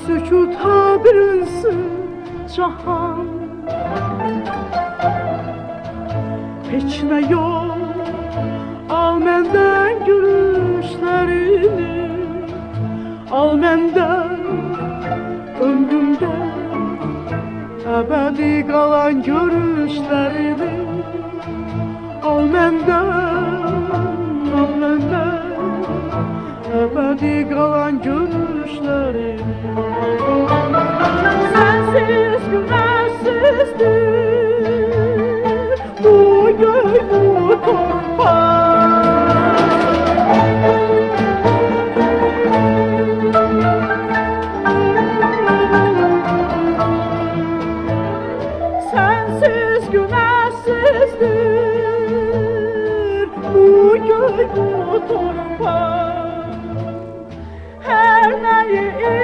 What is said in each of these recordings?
sükuta bürünsün cahan. Heç nə yox, al məndən gülüşlərini, al məndən ömrümdə əbədi qalan görüşlərini, al məndən əbədi qalan görüşlərini. Sənsiz günahsızdır bu göy, bu torpaq. Sənsiz günahsızdır bu göy, bu torpaq. Hər nəyi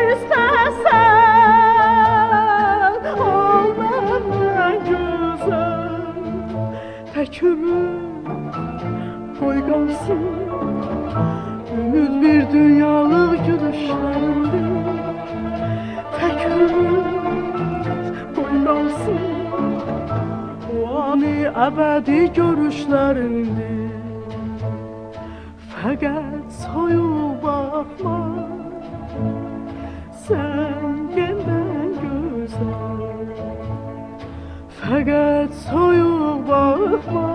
istəsən ol məndən gözəl. Tək ümid qoy qalsın, ümid bir dünyalıq gülüşlərində. Tək ümid qoy qalsın, o ani əbədi görüşlərində. Fəqət soyuq baxma, sən gəndən gözəl. Fəqət soyuq baxma,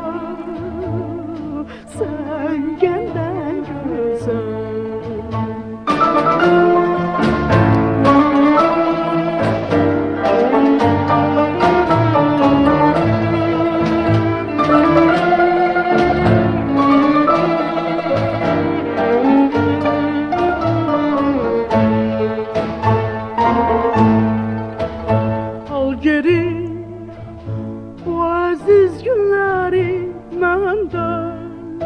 sən gəndən gözəl. Geri bu aziz günləri məndən,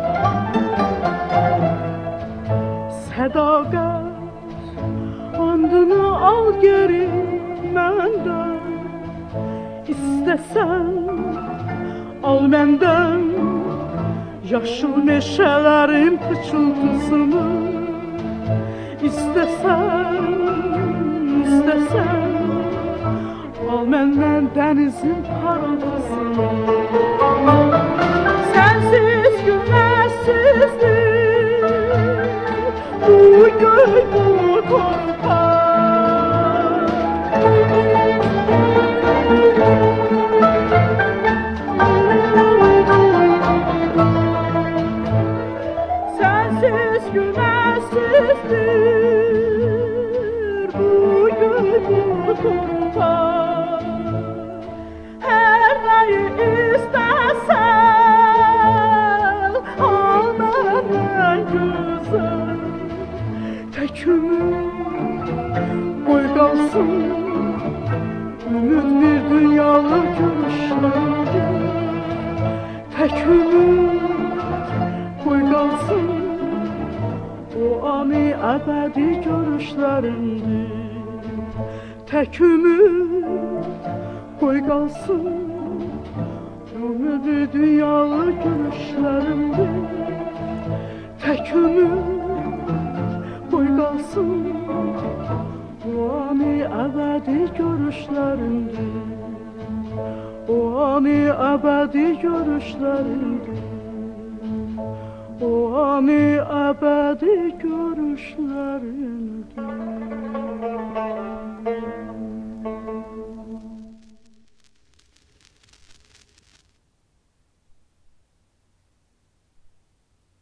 sədaqət andını al geri məndən. İstəsən al məndən yaşıl meşələrin pıçıltısını. İstəsən al məndən dənizin parıltısını. Sənsiz günahsızdır bu göy, bu torpaq. Sənsiz günahsızdır bu göy, bu torpaq. Hər nəyi istəsən al məndən gözəl. Tək ümid qoy qalsın, ümid bir dünyalıq görüşlərində. Tək ümid qoy qalsın, o ani əbədi görüşlərində. Tək ümid qoy qalsın, ümidi dünyalı gülüşlərində. Tək ümid qoy qalsın, o ani əbədi görüşlərində. O ani əbədi görüşlərində. O ani əbədi görüşlərində.